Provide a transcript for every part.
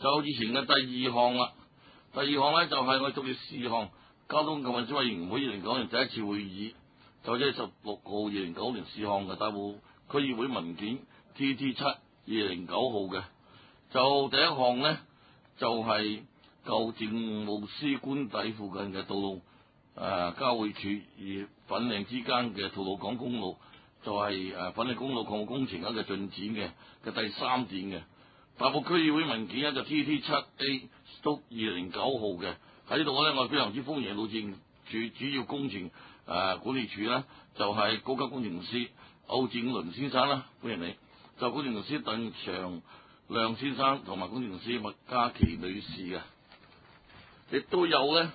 就以前嘅第二項啦。第二項咧就係我哋逐列事項，交通及運輸委員會2009年第一次會議，就即係16號2009年事項嘅大埔區議會文件 TT7 2009號嘅。就第一項呢，就係舊政務司官邸附近嘅道路交匯處與粉嶺之間嘅吐露港公路，就係粉嶺公路項目工程一個進展嘅第3點嘅。大埔區議會文件就 TT7A/2009 號嘅。喺呢度咧，我非常之歡迎路政署主要工程管理處啦，就係高級工程師歐展倫先生啦，歡迎你。就工程師鄧長亮先生同埋工程師麥嘉琪女士嘅，亦都有咧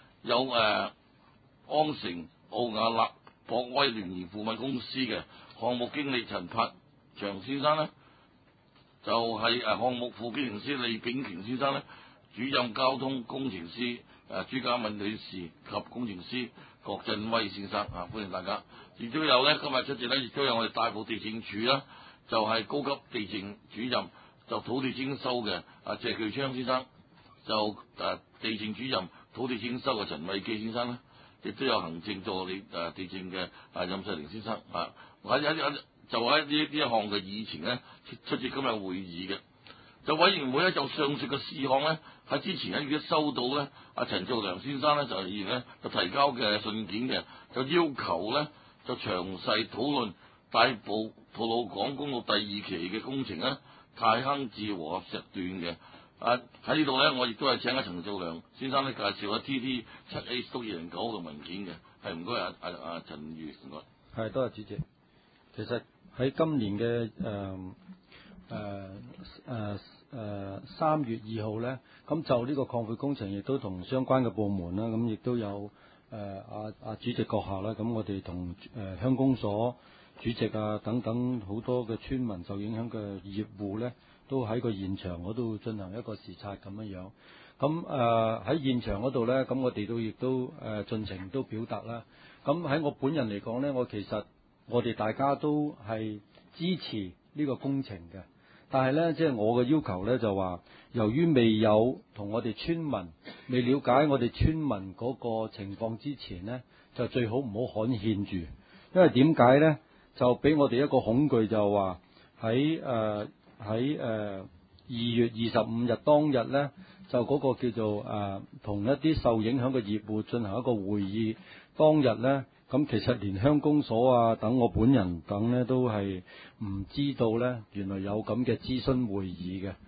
安城奧雅納博威聯誼顧問公司嘅項目經理陳柏祥先生咧，就係項目副工程師李炳權先生咧，主任交通工程師朱家敏女士及工程師郭振威先生歡迎大家。亦都有咧今日出席咧，亦都有我哋大埔地政署啦，就係高級地政主任就土地徵收嘅謝巨昌先生，就地政主任土地徵收嘅陳偉基先生咧，亦都有行政助理地政嘅任世玲先生就喺呢一項嘅議程咧出席今日會議嘅。就委員會咧就上述嘅事項咧喺之前咧已經收到咧陳兆良先生咧就議員咧就提交嘅信件嘅，就要求咧就詳細討論大埔吐露港公路第2期嘅工程咧太坑至和合石段嘅。喺呢度咧我亦都係請阿陳兆良先生咧介紹下 TT7A/2009嘅文件嘅。係唔該陳宇唔該。 係多謝主席。其實喺今年嘅3月2號咧，咁就呢個擴闊工程亦都同相關嘅部門啦，咁亦都有主席閣下啦，咁我哋同鄉公所主席等等好多嘅村民受影響嘅業戶咧，都喺個現場嗰度進行一個視察咁樣。咁喺現場嗰度咧，咁我哋亦都盡情都表達啦。咁喺我本人嚟講咧，其實我哋大家都係支持呢個工程嘅。但係咧，即係我嘅要求咧，就話由於未有同我哋村民未了解我哋村民嗰個情況之前呢，就最好唔好刊憲住。因為點解咧？就俾我哋一個恐懼，就話喺2月25日當日咧，就嗰個叫做同一啲受影響嘅業戶進行一個會議。當日咧，咁其實連鄉公所等我本人等咧都係唔知道咧，原來有咁嘅諮詢會議嘅。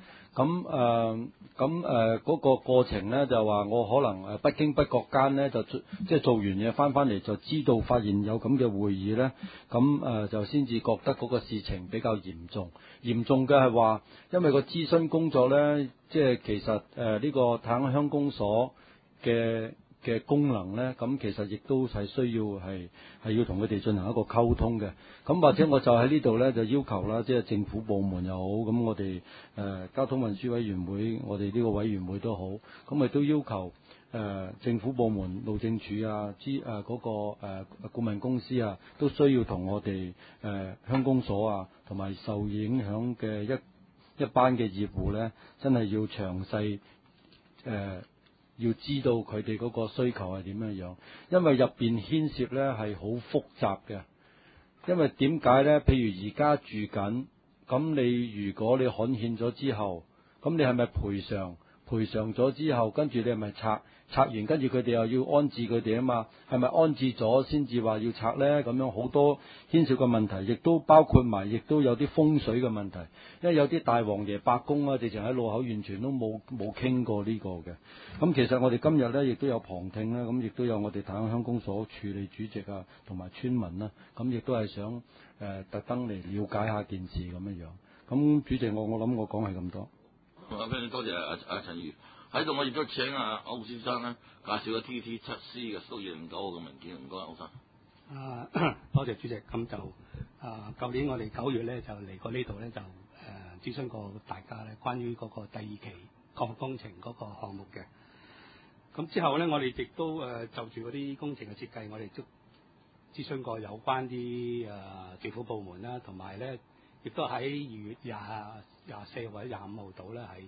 嗰個過程咧，就話我可能不經不覺間咧，就即係做完嘢翻嚟就知道發現有咁嘅會議咧，就先至覺得嗰個事情比較嚴重。嚴重嘅係話，因為個諮詢工作咧，即係其實呢個太坑鄉公所嘅功能咧，咁其實亦都係需要係要同佢哋進行一個溝通嘅。咁或者我就喺呢度咧就要求啦，即係政府部門又好，咁我哋交通運輸委員會，我哋呢個委員會都好，咁亦都要求政府部門路政署嗰個顧問公司都需要同我哋鄉公所同埋受影響嘅一班嘅業戶咧，真係要詳細要知道佢哋嗰個需求係點樣，因為入邊牽涉咧係好複雜嘅。因為點解咧？譬如而家住緊，咁你如果你刊憲咗之後，咁你係咪賠償？賠償咗之後，跟住你係咪拆完，跟住佢哋又要安置佢哋啊嘛？係咪安置咗先至話要拆咧？咁樣好多牽涉嘅問題，亦都包括埋，亦都有啲風水嘅問題。因為有啲大王爺伯公直情喺路口完全都冇傾過呢個嘅。咁其實我哋今日咧亦都有旁聽啦，咁亦都有我哋太坑鄉公所處理主席同埋村民啦，咁亦都係想特登嚟了解下件事咁樣。咁主席，我諗我講係咁多。 非常多謝陳宇喺度，我亦都請歐先生咧介紹個 TT7C 嘅2009嘅文件，唔該歐生。 多謝主席。咁就舊年我哋9月咧就嚟過呢度咧，就諮詢過大家咧關於嗰個第2期擴闊工程嗰個項目嘅。咁之後咧，我哋亦都就住嗰啲工程嘅設計，我哋都諮詢過有關啲政府部門啦，同埋咧亦都喺2月24或者25號度咧係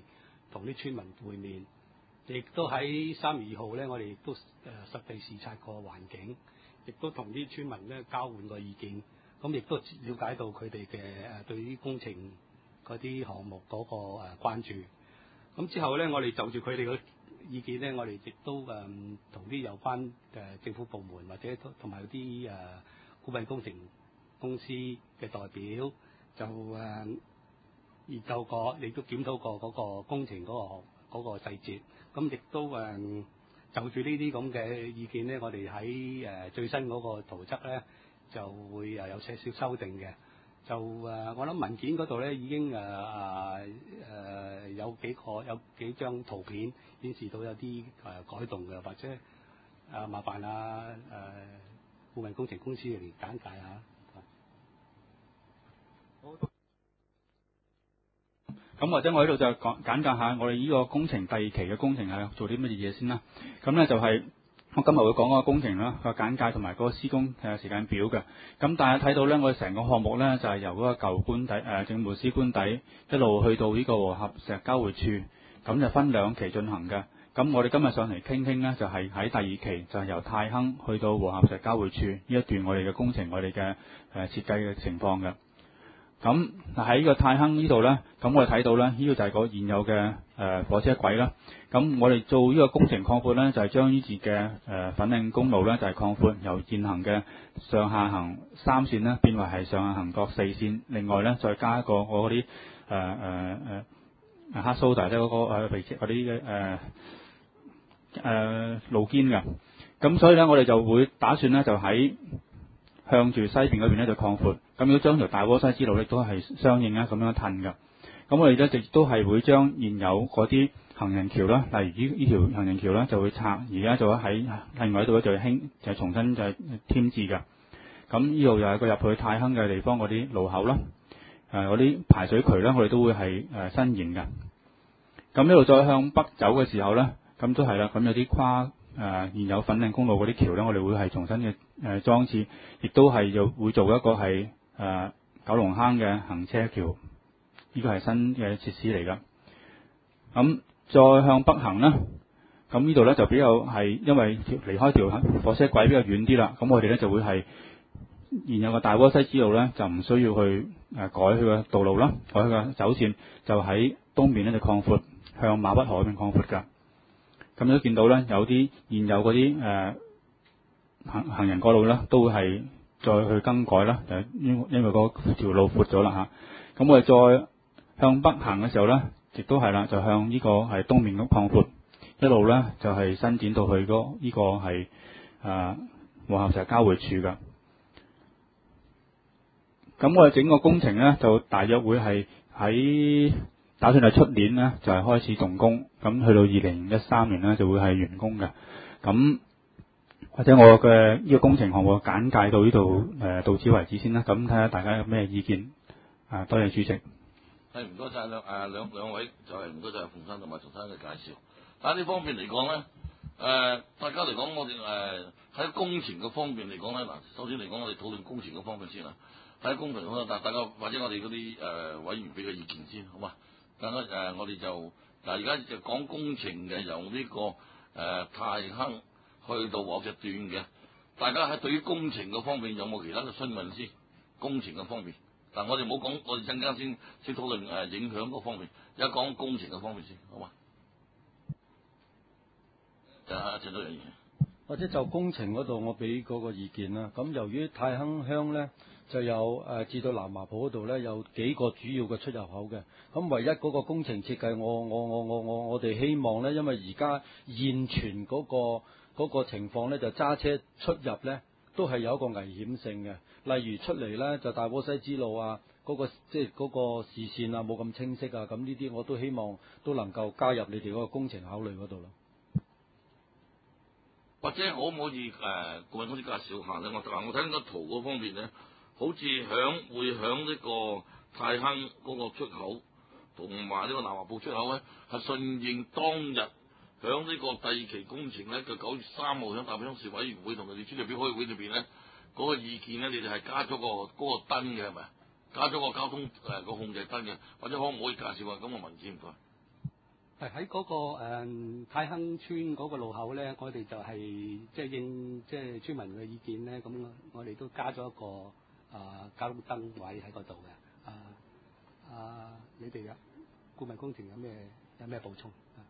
同啲村民會面，亦都喺3月2號咧，我哋亦都實地視察過環境，亦都同啲村民咧交換過意見，咁亦都了解到佢哋嘅對於工程嗰啲項目嗰個關注。咁之後咧，我哋就住佢哋嘅意見咧，我哋亦都同啲有關政府部門或者同埋啲顧問工程公司嘅代表就研究過，亦都檢討過嗰個工程嗰個細節。咁亦都就住呢啲咁嘅意見咧，我哋喺最新嗰個圖則咧就會有些少修訂嘅。就我諗文件嗰度咧已經有幾張圖片顯示到有啲改動嘅，或者麻煩顧問工程公司嚟簡介下。 咁或者我喺度就簡介下我哋呢個工程第2期嘅工程係做啲乜嘢先啦。咁咧就係我今日會講個工程啦，個簡介同埋嗰個施工時間表嘅。咁大家睇到咧，我哋成個項目咧就係由嗰個舊官邸政務司官邸一路去到呢個和合石交匯處，咁就分2期進行嘅。咁我哋今日上嚟傾咧，就係喺第2期就係由太坑去到和合石交匯處呢一段我哋嘅工程，我哋嘅設計嘅情況嘅。咁喺呢個太坑呢度咧，咁我哋睇到咧，呢個就係個現有嘅火車軌啦。咁我哋做呢個工程擴闊咧，就係將呢節嘅粉嶺公路咧，就係擴闊，由現行嘅上下行3線咧，變為係上下行各4線。另外咧，再加一個我嗰啲黑蘇達即係嗰個嗰啲路肩嘅。咁所以咧，我哋就會打算咧，就喺向住西邊嗰邊咧就擴闊。咁如果將條大窩西之路咧都係相應咁樣褪嘅。咁我哋咧亦都係會將現有嗰啲行人橋啦，例如呢條行人橋啦，就會拆，而家就喺另外一度咧就重新就係添置嘅。咁呢度又係個入去太坑嘅地方嗰啲路口啦，嗰啲排水渠咧，我哋都會係伸延嘅。咁呢度再向北走嘅時候咧，咁都係啦，咁有啲跨現有粉嶺公路嗰啲橋咧，我哋會係重新嘅裝置，亦都係會做一個係九龍坑嘅行車橋，呢個係新嘅設施嚟㗎。咁再向北行啦，咁呢度咧就比較係因為離開條火車軌比較遠啲啦，咁我哋咧就會係現有嘅大窩西之路咧就唔需要去改佢嘅道路啦，改佢嘅走線，就喺東面咧就擴闊，向馬北河嗰邊擴闊㗎。咁都見到咧有啲現有嗰啲行人過路咧都會係再去更改啦，就因為嗰條路闊咗啦嚇。咁我哋再向北行嘅時候咧，亦都係啦，就向呢個係東面咁擴闊，一路咧就係伸展到去呢個係和合石交匯處㗎。咁我哋整個工程咧就大約會係喺打算係出年咧就係開始動工，咁去到2013年咧就會係完工嘅。咁或者我嘅呢個工程項目簡介到呢度到此為止先啦。咁睇下大家有咩意見。多謝主席。 係唔該曬兩位，就係唔該曬馮生同埋陳生嘅介紹。但係呢方面嚟講咧，大家嚟講，我哋喺工程嘅方面嚟講咧，嗱，首先嚟講，我哋討論工程嘅方面先啦。喺工程嗰度，大家或者我哋嗰啲委員俾個意見先，好嘛？等我哋就而家就講工程嘅，由呢個太坑去到和合石段嘅，大家喺對於工程嘅方面有冇其他嘅詢問先？工程嘅方面，但我哋唔好講，我哋陣間先討論影響嗰方面，而家講工程嘅方面先，好嘛？陳導人員， 或者就工程嗰度，我俾嗰個意見啦。咁由於太坑鄉咧，就有至到南華埔嗰度咧，有幾個主要嘅出入口嘅。咁唯一嗰個工程設計，我哋希望咧，因為而家現存嗰個情況咧，就揸車出入咧都係有一個危險性嘅。例如出嚟咧就大窩西支路啊，即係嗰個視線啊冇咁清晰啊，咁呢啲我都希望都能夠加入你哋嗰個工程考慮嗰度咯。 或者可唔可以顧問公司介紹下咧？我睇緊個圖嗰方面咧，好似會響呢個太坑嗰個出口同埋呢個南華埔出口咧，係順應當日響呢個第2期工程咧，就9月3號響大埔鄉事委員會同佢哋村代表開會裏邊咧，嗰個意見咧，你哋係加咗嗰個燈嘅係咪？加咗個交通個控制燈嘅，或者可唔可以介紹下咁嘅文件唔該？ 喺嗰個太坑村嗰個路口咧，我哋就係即係應即係村民嘅意見咧，咁我哋都加咗一個交通燈位喺嗰度嘅。你哋啊，顧問工程有咩補充啊？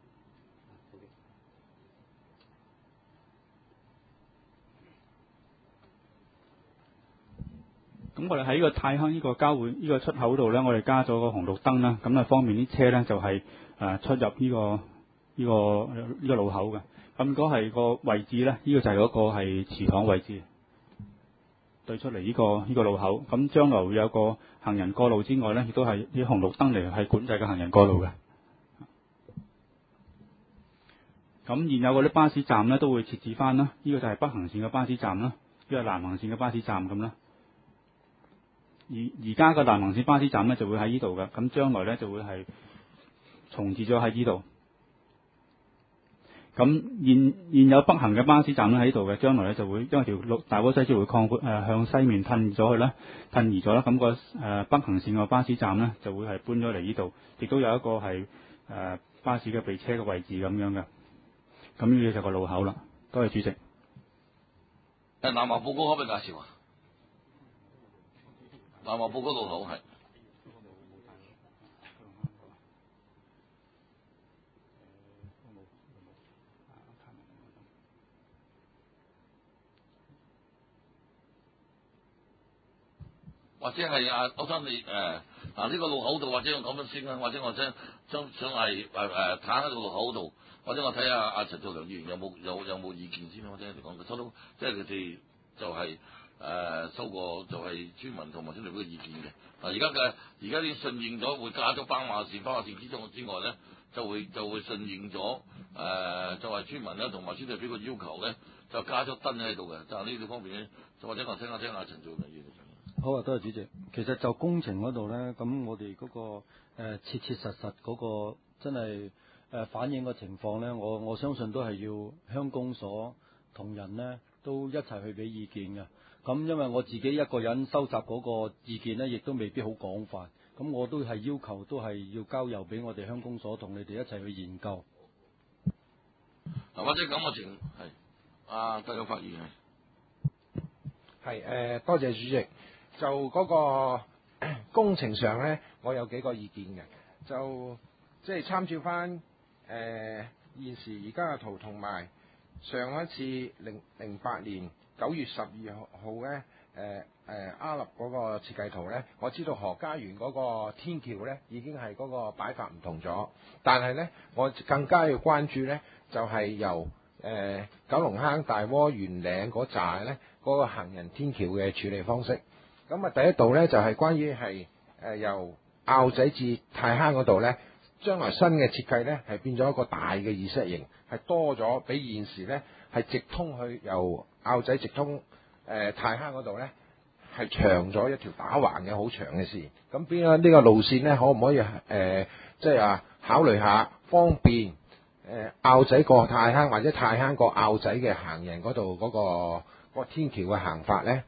咁我哋喺呢個太坑呢個交匯呢個出口度咧，我哋加咗個紅綠燈啦，咁啊方便啲車咧就係出入呢個路口嘅。咁如果係個位置咧，呢個就係嗰個係祠堂位置，對出嚟呢個路口。咁將來會有個行人過路之外咧，亦都係啲紅綠燈嚟係管制嘅行人過路嘅。咁現有嗰啲巴士站咧都會設置翻啦，呢個就係北行線嘅巴士站啦，呢個係南行線嘅巴士站咁啦。而家個南行線巴士站咧就會喺呢度嘅，咁將來咧就會係重置咗喺呢度。咁現有北行嘅巴士站咧喺呢度嘅，將來咧就會因為條大窩西就會擴闊向西面褪咗去啦，褪移咗啦。咁個北行線個巴士站咧就會係搬咗嚟呢度，亦都有一個係巴士嘅備車嘅位置咁樣嘅。咁呢個就個路口啦。多謝主席。 南華埔嗰可唔可以介紹啊？南華埔嗰路口係。或者係歐生你呢個路口度，或者我咁樣先啦，或者我想係睇喺個路口度，或者我睇下陳兆良議員有冇意見先啦，或者你講佢收到，即係佢哋就係收過就係村民同埋村裏邊嘅意見嘅。而家已經順應咗，會加咗斑馬線之外咧，就會順應咗就係村民咧同埋村裏邊嘅要求咧，就加咗燈喺度嘅。就係呢方面咧，就或者我聽下陳兆良議員。 好啊，多謝主席。其實就工程嗰度咧，咁我哋嗰個切實嗰個真係反映個情況咧，我相信都係要鄉公所同人咧都一齊去俾意見嘅。咁因為我自己一個人收集嗰個意見咧，亦都未必好廣泛。咁我都係要求都係要交由俾我哋鄉公所同你哋一齊去研究。 或者咁嘅情係繼續發言係多謝主席。就嗰個工程上咧，我有幾個意見嘅，就即係參照翻現時而家嘅圖，同埋上一次08年9月12號咧阿立嗰個設計圖咧，我知道何家園嗰個天橋咧已經係嗰個擺法唔同咗，但係咧我更加要關注咧就係由九龍坑大窩圓嶺嗰紮咧嗰個行人天橋嘅處理方式。咁第一度咧就係關於係由坳仔至太坑嗰度咧，將來新嘅設計咧係變咗一個大嘅二式型，係多咗比現時咧係直通去由坳仔直通太坑嗰度咧係長咗一條打橫嘅好長嘅線。咁邊個呢個路線咧可唔可以即係考慮下方便坳仔過太坑或者太坑過坳仔嘅行人嗰度嗰個天橋嘅行法咧？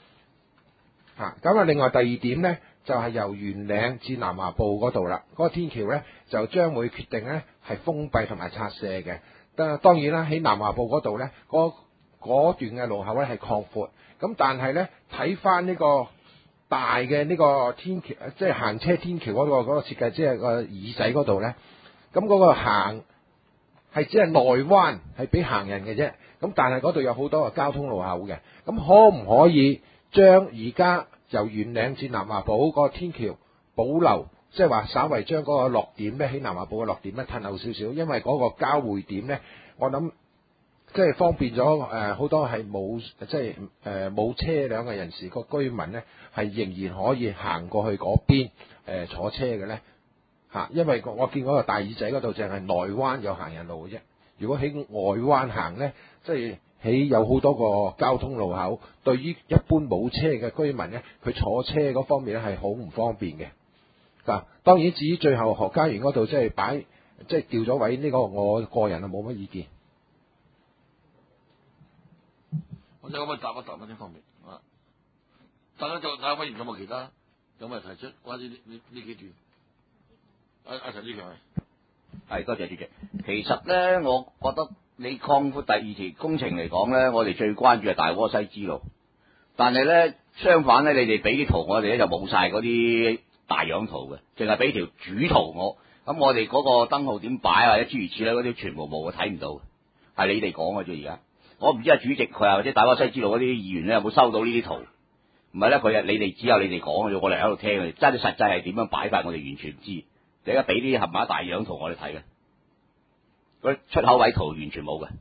咁另外第二點咧，就係由圓嶺至南華埔嗰度啦，嗰個天橋咧就將會決定咧係封閉同埋拆卸嘅。當然啦，喺南華埔嗰度咧，嗰段嘅路口咧係擴闊，咁但係咧睇翻呢個大嘅呢個天橋，即係行車天橋嗰個設計，即係個耳仔嗰度咧，咁嗰個行係只係內彎，係俾行人嘅啫。咁但係嗰度有好多個交通路口嘅，咁可唔可以將而家由圓嶺至南華埔嗰個天橋保留，即係話稍為將嗰個落點咧喺南華埔嘅落點咧褪後少少，因為嗰個交匯點咧，我諗即係方便咗好多係冇即係冇車輛嘅人士個居民咧，係仍然可以行過去嗰邊坐車嘅咧因為我見嗰個大耳仔嗰度淨係內灣有行人路嘅啫，如果喺外灣行咧，即係喺有好多個交通路口，對於一般冇車嘅居民咧，佢坐車嗰方面咧係好唔方便嘅。當然至於最後何家園嗰度即係擺即係調咗位呢個，我個人冇乜意見。 我哋可唔可以答一答呢方面？大家就大家有冇其他有冇提出關於呢幾段？陳志強係，多謝主席。其實咧，我覺得你擴闊第二期工程嚟講咧，我哋最關注係大窩西支路。但係咧，相反咧，你哋俾啲圖我哋咧就冇晒嗰啲大樣圖嘅，淨係俾條主圖我。咁我哋嗰個燈號點擺或者諸如此類嗰啲全部冇，睇唔到。係你哋講嘅啫，而家我唔知啊，主席佢啊或者大窩西支路嗰啲議員咧有冇收到呢啲圖？唔係咧，佢你哋只有你哋講嘅啫，我哋喺度聽嘅，真係實際係點樣擺法，我哋完全唔知。你而家俾啲冚唪唥大樣圖我哋睇嘅，嗰啲出口位圖完全冇嘅。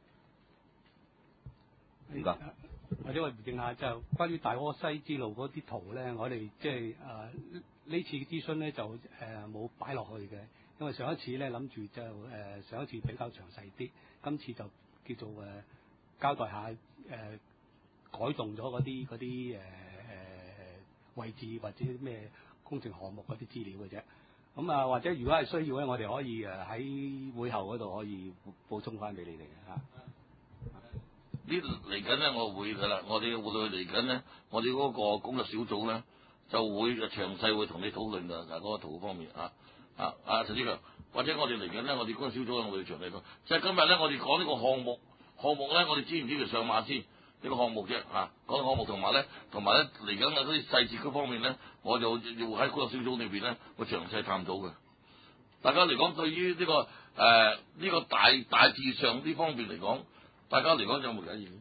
唔該。 或者我回應下就關於大窩西支路嗰啲圖咧，我哋即係呢次諮詢咧就冇擺落去嘅，因為上一次咧諗住就上一次比較詳細啲，今次就叫做交代下改動咗嗰啲位置或者咩工程項目嗰啲資料嘅啫。咁啊，或者如果係需要咧，我哋可以喺會後嗰度可以補充翻俾你哋嘅嚇。 呢嚟緊咧，我會㗎啦。我哋會嚟緊咧，我哋嗰個工作小組咧就會詳細會同你討論㗎。嗱，嗰個圖方面陳志強，或者我哋嚟緊咧，我哋工作小組我哋詳細講。即係今日咧，我哋講呢個項目咧，我哋知唔知佢上馬先？呢個項目啫講項目同埋咧嚟緊嘅嗰啲細節嗰方面咧，我就要喺工作小組裏邊咧會詳細探討嘅。大家嚟講，對於呢個大致上呢方面嚟講，大家嚟講有冇意見？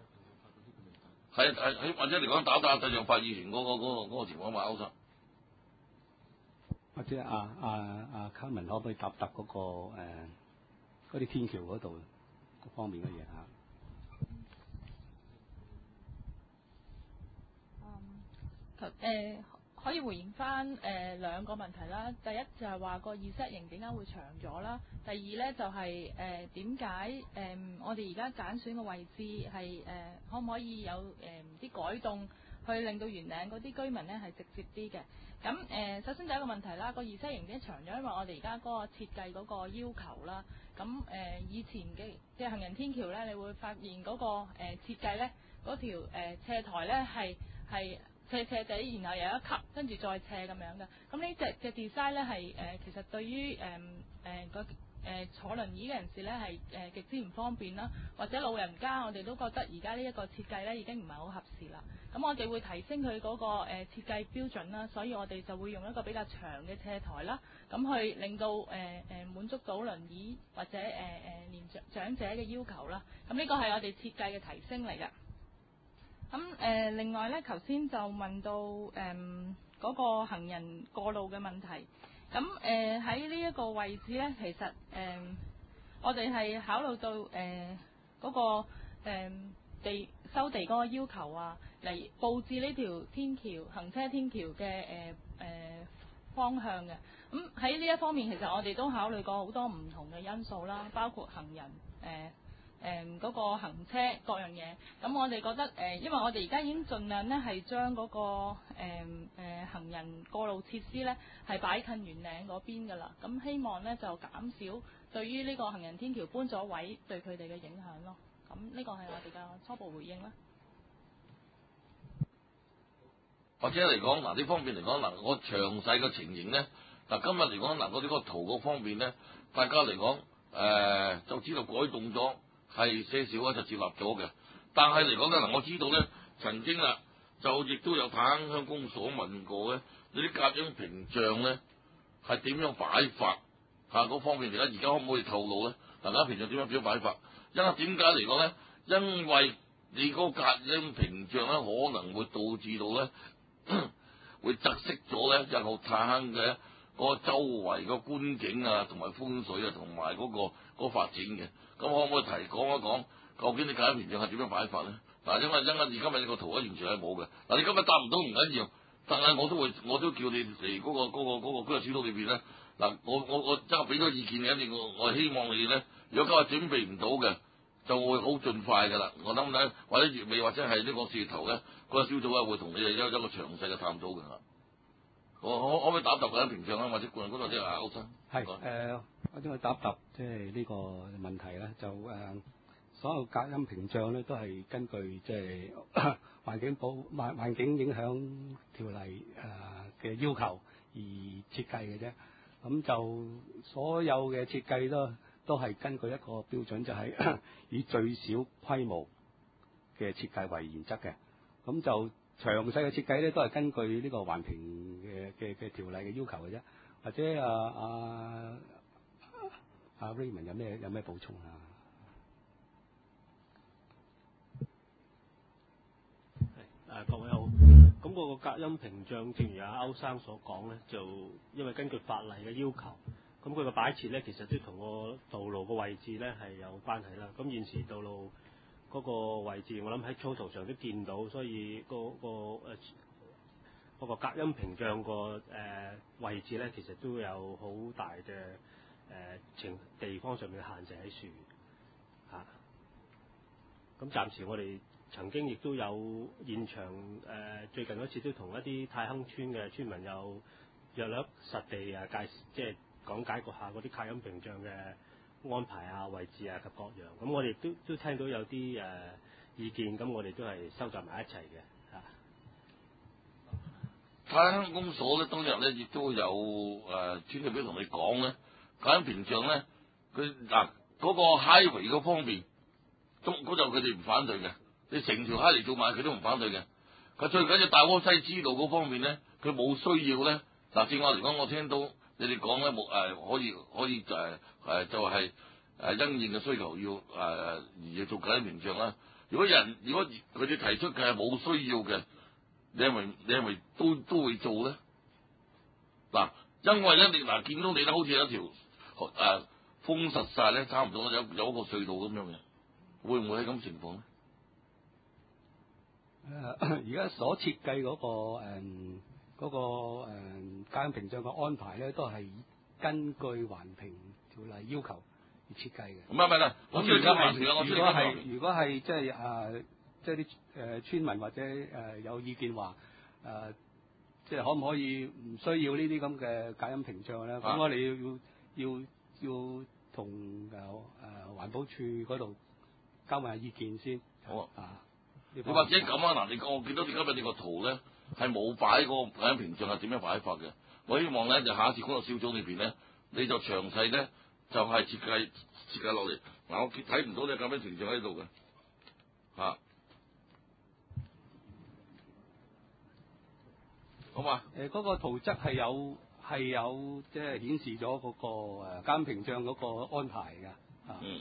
係或者嚟講打對象法議員嗰個情況嘛，歐生。 或者卡文可唔可以答嗰個嗰啲天橋嗰度嗰方面嘅嘢嚇？ 可以回應翻兩個問題啦。第一就係話個意式型點解會長咗啦？第二咧就係點解我哋而家揀選嘅位置係可唔可以有啲改動，去令到圓嶺嗰啲居民咧係直接啲嘅？咁首先第一個問題啦，個意式型點解長咗？因為我哋而家嗰個設計嗰個要求啦。咁以前嘅即係行人天橋咧，你會發現嗰個設計咧，嗰條斜台咧係斜斜地，然後有一級，跟住再斜咁樣嘅。咁呢隻 design 咧係其實對於坐輪椅嘅人士咧係極之唔方便啦，或者老人家我哋都覺得而家呢一個設計咧已經唔係好合適啦。咁我哋會提升佢嗰個設計標準啦，所以我哋就會用一個比較長嘅斜台啦，咁去令到滿足到輪椅或者年長者嘅要求啦。咁呢個係我哋設計嘅提升嚟嘅。咁另外咧，頭先就問到嗰個行人過路嘅問題。咁喺呢一個位置咧，其實我哋係考慮到嗰個收地嗰個要求啊，嚟佈置呢條天橋行車天橋嘅方向嘅。咁喺呢一方面，其實我哋都考慮過好多唔同嘅因素啦，包括行人嗰個行車各樣嘢。咁我哋覺得因為我哋而家已經盡量咧係將嗰個行人過路設施咧係擺近圓嶺嗰邊㗎啦。咁希望咧就減少對於呢個行人天橋搬咗位對佢哋嘅影響咯。咁呢個係我哋嘅初步回應啦。 或者嚟講呢方面嚟講我詳細嘅情形咧今日嚟講我呢個圖嗰方面咧，大家嚟講就知道改動咗。係些少就接納咗嘅，但係嚟講咧我知道咧曾經就亦都有太坑鄉公所問過咧，你啲隔音屏障咧係點樣擺法嗰方面嚟講，而家可唔可以透露咧？隔音屏障點樣擺法？因為點解嚟講咧？因為你嗰個隔音屏障咧可能會導致到咧會窒息咗咧日後太坑嘅嗰個周圍個觀景同埋風水同埋嗰個發展嘅。咁可唔可以講一講，究竟你隔音屏障係點樣擺法咧？因為而今日呢個圖完全係冇嘅。你今日答唔到唔緊要，但係我都叫你嚟嗰個工作小組裏邊咧。我即係俾咗意見你，一定我希望你咧，如果今日準備唔到嘅，就會好盡快㗎啦。我諗咧，或者月尾或者係呢個4月頭咧，嗰個小組會同你哋有一個詳細嘅探討㗎。可唔可以答隔音屏障啊？或者嗰度即係歐生？ 係我將佢答即係呢個問題咧，就所有隔音屏障咧都係根據即係環境影響條例嘅要求而設計嘅啫。 咁就所有嘅設計都係根據一個標準，就係、以最小規模嘅設計為原則嘅。咁就詳細嘅設計咧，都係根據呢個環評嘅條例嘅要求嘅啫。或者Raymond 有咩補充啊？ 各位好。咁嗰個隔音屏障，正如阿歐生所講咧，就因為根據法例嘅要求，咁佢個擺設咧，其實都同個道路個位置咧係有關係啦。咁現時道路嗰個位置，我諗喺草圖上都見到，所以嗰個隔音屏障個位置咧，其實都有好大嘅地方上面嘅限制喺樹嚇。咁暫時我哋曾經亦都有現場最近嗰次都同一啲太亨村嘅村民有約略實地即係講解過下嗰啲隔音屏障嘅安排啊、位置啊及各樣。咁我哋都聽到有啲意見，咁我哋都係收集埋一齊嘅嚇。 太亨公所咧當日咧亦都有村裏邊同你講咧，隔音屏障咧，佢嗰個 highway 嗰方面，嗰就佢哋唔反對嘅。你成條蝦嚟做埋，佢都唔反對嘅。佢最緊要大窩西支路嗰方面咧，佢冇需要咧。正話嚟講，我聽到你哋講咧，可以就係因應嘅需求要而做隔音屏障啦。如果佢哋提出嘅係冇需要嘅，你係咪都會做咧？因為咧你見到你咧，好似有一條封實晒咧，差唔多有一個隧道咁樣嘅，會唔會係咁情況咧？ 而家所設計嗰個隔音屏障嘅安排咧，都係根據環評條例要求而設計嘅。 唔係，我知道環評啊， 如果係即係啲村民或者有意見話即係可唔可以唔需要呢啲咁嘅隔音屏障咧？咁我哋要同環保署嗰度交埋意見先。 好啊。你或者咁啊？我見到你今日你個圖咧係冇擺個隔音屏障係點樣擺法嘅？我希望咧就下一次工作小組裏邊咧，你就詳細咧就係設計落嚟。我睇唔到你隔音屏障喺度嘅嚇，好嘛？ 嗰個圖則係有即係顯示咗嗰個隔音屏障嗰個安排㗎。 嗯。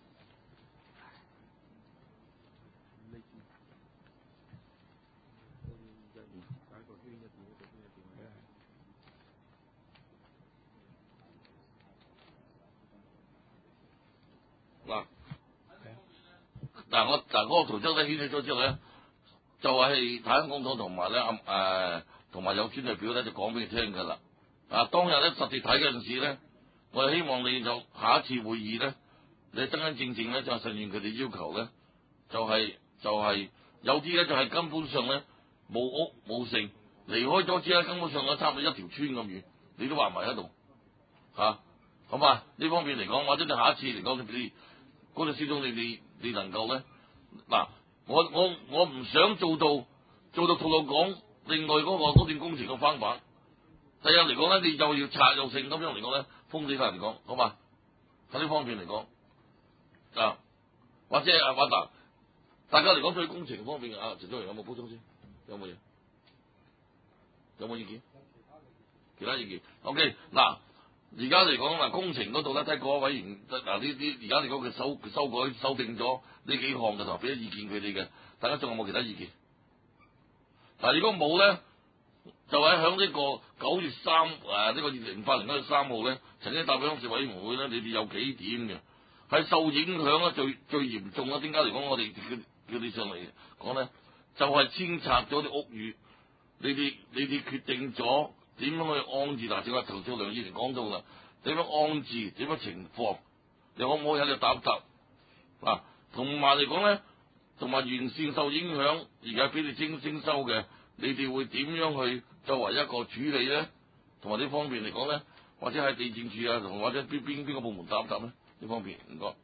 我嗰個圖則咧顯示咗之後咧，就係太亨公所同埋咧同埋有專代表咧就講俾你聽㗎啦。當日咧實地睇嗰陣時咧，我哋希望你就下一次會議咧，你真真正正咧就係實現佢哋要求咧，就係有啲咧就係根本上咧冇屋冇城，離開咗之後根本上咧差唔多一條村咁遠，你都話埋喺度嚇，好嘛？呢方面嚟講，或者你下一次嚟講，你嗰個小組你能夠咧我唔想做到同我講另外嗰段工程嘅翻版。第日嚟講咧，你又要拆又剩咁樣嚟講咧，封死晒嚟講，好嘛？喺呢方面嚟講或者大家嚟講對工程方面陳祖榮有冇補充先？有冇嘢？有冇意見？其他意見 ？OK 而家嚟講工程嗰度咧，睇各位委員呢啲而家嚟講佢修訂咗呢幾項嘅，同俾咗意見佢哋嘅，大家仲有冇其他意見？如果冇咧，就喺響呢個9月3呢個2080 9月3號咧，曾經答俾鄉事委員會咧，你哋有幾點嘅係受影響咧最嚴重啊？點解嚟講我哋叫你上嚟講咧，就係遷拆咗啲屋宇，你哋決定咗。點樣去安置？正話頭先梁議員講到啦，點樣安置？點樣情況？你可唔可以喺度答答？同埋嚟講咧，同埋完善受影響而家俾你徵收嘅，你哋會點樣去作為一個處理咧？同埋呢方面嚟講咧，或者係地政處同或者邊個部門答答咧？呢方面唔該。